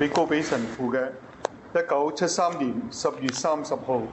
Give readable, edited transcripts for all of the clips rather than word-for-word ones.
被告俾神父嘅1973年10月30號。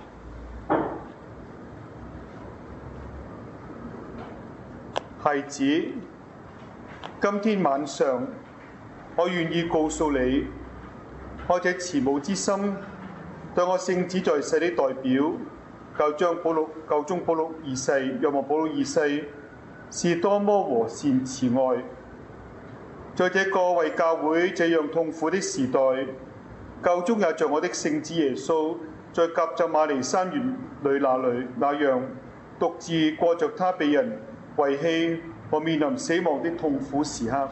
孩子，今天晚上我願意告訴你，我這慈母之心對我聖子在世的代表教宗保祿二世、若望保祿二世是多麼和善慈愛。在這個為教會這樣痛苦的時代，教宗也像我的聖子耶穌在革責瑪尼山園裏那樣，獨自過着他被人遺棄和面臨死亡的痛苦時刻。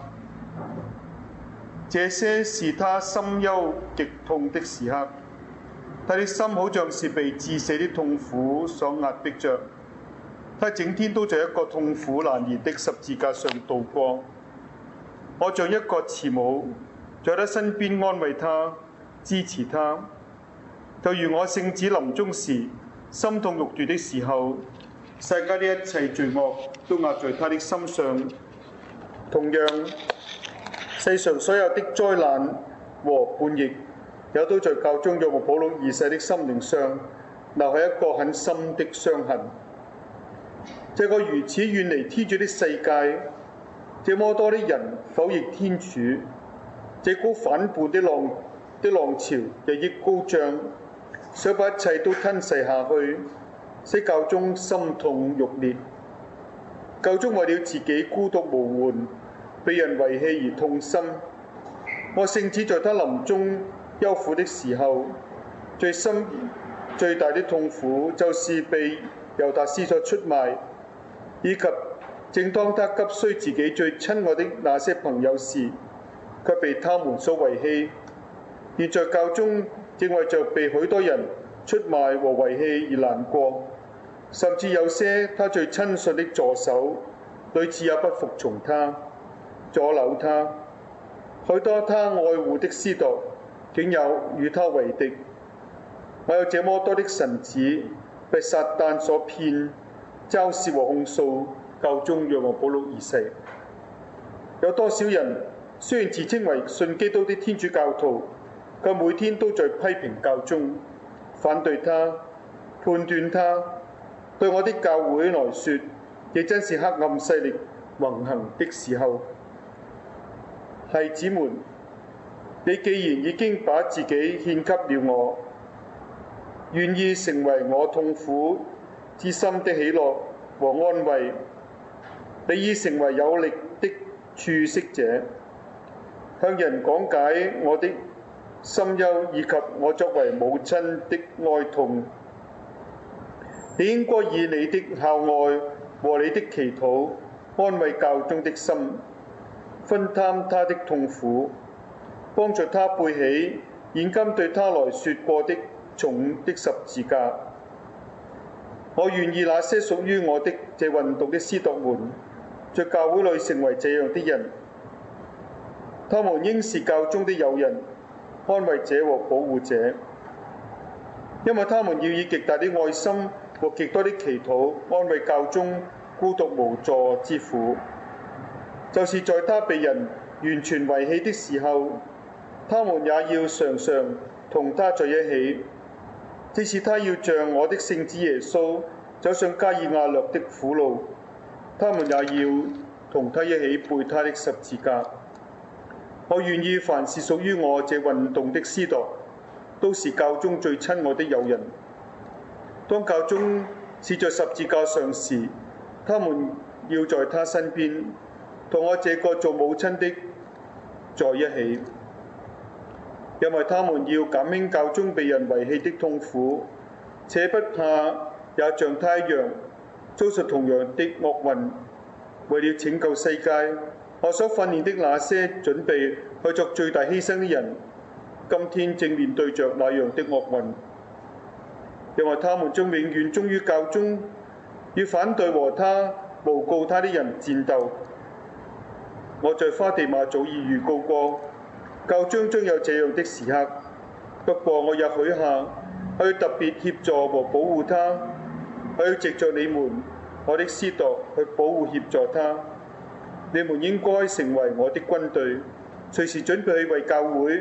這些是他心憂極痛的時刻，他的心好像是被致死的痛苦所壓迫着，他整天都在一個痛苦難言的十字架上度過。我像一個慈母，在他身邊安慰他、支持他，就如我聖子臨終時心痛欲絕的時候，世間的一切罪惡都壓在他的心上。同樣，世上所有的災難和叛逆，也都在教宗若望保祿二世的心靈上留下一個很深的傷痕。這個如此遠離天主的世界，這麼多的人否認天主，這股反叛的浪潮日益高漲，想把一切都吞噬下去，使教宗心痛欲裂。教宗為了自己孤獨無援、被人遺棄而痛心。我聖子在他臨終憂苦的時候，最深最大的痛苦就是被猶達斯所出賣，以及正當他急需自己最親愛的那些朋友時，卻被他們所遺棄。現在教宗正為着被許多人出賣和遺棄而難過，甚至有些他最親信的助手，屢次也不服從他，阻撓他。許多他愛護的司鐸，竟有與他為敵。還有這麼多的臣子被撒旦所騙，嘲笑和控訴教宗若望保祿二世。有多少人雖然自稱為信基督的天主教徒，卻每天都在批評教宗，反對他，判斷他。對我的教會來說，亦真是黑暗勢力橫行的時候。孩子們，你既然已經把自己獻給了我，願意成為我痛苦之心的喜樂和安慰，你已成為有力的處釋者，向人講解我的心憂以及我作為母親的哀痛。你應該以你的孝愛和你的祈禱安慰教宗的心，分擔他的痛苦，幫助他背起現今對他來說過的重的十字架。我願意那些屬於我的這運動的司鐸們，在教會裏成為這樣的人。他們應是教宗的友人、安慰者和保護者，因為他們要以極大的愛心和極多的祈禱安慰教宗孤獨無助之苦。就是在他被人完全遺棄的時候，他們也要常常同他在一起。即使他要像我的聖子耶穌走上加爾亞略的苦路，他們也要同他一起背他的十字架。我願意凡是屬於我這運動的司鐸，都是教宗最親愛的友人。當教宗是在十字架上時，他們要在他身邊，同我這個做母親的在一起，因為他們要減輕教宗被人遺棄的痛苦，且不怕也像他一樣遭受同樣的厄運。為了拯救世界，我所訓練的那些準備去作最大犧牲的人，今天正面對着那樣的厄運，因為他們將永遠忠於教宗，與反對和他誣告他的人戰鬥。我在花地瑪早已預告過，教宗將有這樣的時刻。不過我也許下，我要特別協助和保護他，我要藉着你們，我的司鐸去保護協助他。你們應該成為我的軍隊，隨時準備去為教會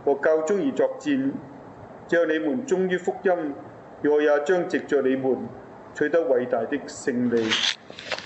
和教宗而作戰。只有你們忠於福音，我也將藉着你們取得偉大的勝利。